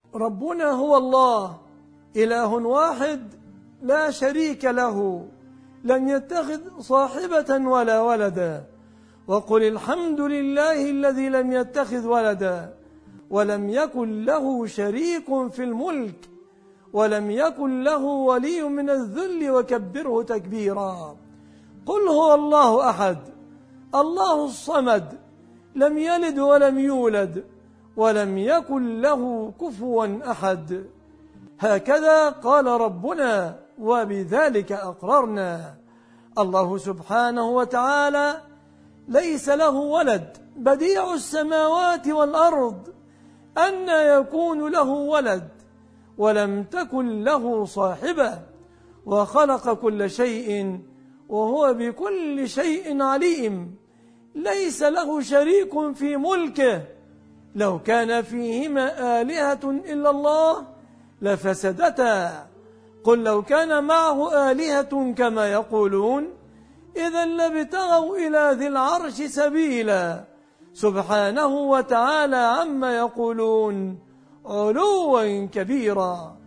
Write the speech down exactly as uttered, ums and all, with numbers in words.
ربنا هو الله إله واحد لا شريك له، لم يتخذ صاحبة ولا ولدا. وقل الحمد لله الذي لم يتخذ ولدا ولم يكن له شريك في الملك ولم يكن له ولي من الذل وكبره تكبيرا. قل هو الله أحد الله الصمد لم يلد ولم يولد ولم يكن له كفوا أحد. هكذا قال ربنا وبذلك أقررنا. الله سبحانه وتعالى ليس له ولد، بديع السماوات والأرض، أن يكون له ولد، ولم تكن له صاحبة، وخلق كل شيء وهو بكل شيء عليم. ليس له شريك في ملكه، لو كان فيهما آلهة إلا الله لفسدتا. قل لو كان معه آلهة كما يقولون إذا لابتغوا إلى ذي العرش سبيلا، سبحانه وتعالى عما يقولون علوا كبيرا.